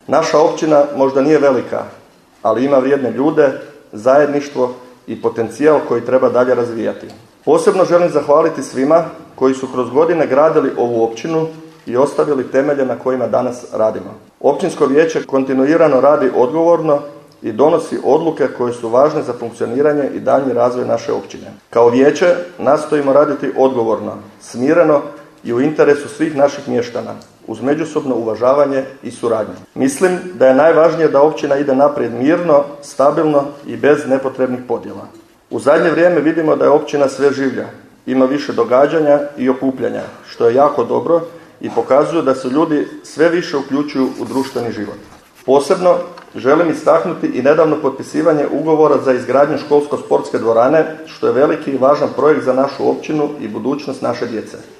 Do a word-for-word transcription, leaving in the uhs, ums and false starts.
Naša općina možda nije velika, ali ima vrijedne ljude, zajedništvo i potencijal koji treba dalje razvijati. Posebno želim zahvaliti svima koji su kroz godine gradili ovu općinu i ostavili temelje na kojima danas radimo. Općinsko vijeće kontinuirano radi odgovorno i donosi odluke koje su važne za funkcioniranje i daljnji razvoj naše općine. Kao vijeće nastojimo raditi odgovorno, smireno i u interesu svih naših mještana, uz međusobno uvažavanje i suradnju. Mislim da je najvažnije da općina ide naprijed mirno, stabilno i bez nepotrebnih podjela. U zadnje vrijeme vidimo da je općina sve življa, ima više događanja i okupljanja, što je jako dobro i pokazuje da se ljudi sve više uključuju u društveni život. Posebno želim istaknuti i nedavno potpisivanje ugovora za izgradnju školsko-sportske dvorane, što je veliki i važan projekt za našu općinu i budućnost naše djece.